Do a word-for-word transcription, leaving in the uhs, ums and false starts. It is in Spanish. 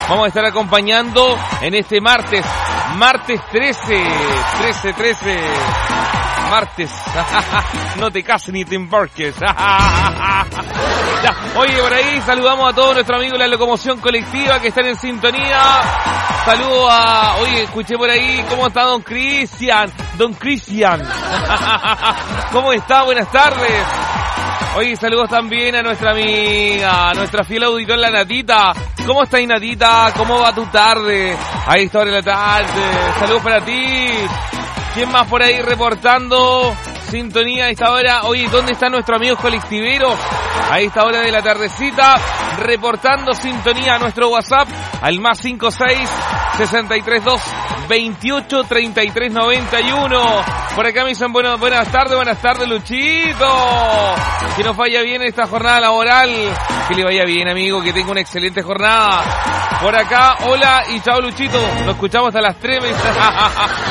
vamos a estar acompañando en este martes, martes trece, trece, trece, martes, no te cases ni te embarques. Ya, oye, por ahí saludamos a todos nuestros amigos de la locomoción colectiva que están en sintonía. Saludo a, oye, escuché por ahí, ¿cómo está don Cristian? Don Cristian. ¿Cómo está? Buenas tardes. Oye, saludos también a nuestra amiga, a nuestra fiel auditora, la Natita. ¿Cómo estás, Natita? ¿Cómo va tu tarde? A esta hora de la tarde. Saludos para ti. ¿Quién más por ahí reportando sintonía a esta hora? Oye, ¿dónde están nuestros amigos colectiveros? A esta hora de la tardecita, reportando sintonía a nuestro WhatsApp al más cinco seis, sesenta y tres dos, veintiocho, treinta y tres, noventa y uno. Por acá me dicen bueno, buenas tardes, buenas tardes, Luchito. Que nos vaya bien esta jornada laboral. Que le vaya bien, amigo, que tenga una excelente jornada. Por acá, hola y chao, Luchito. Nos escuchamos hasta las tres.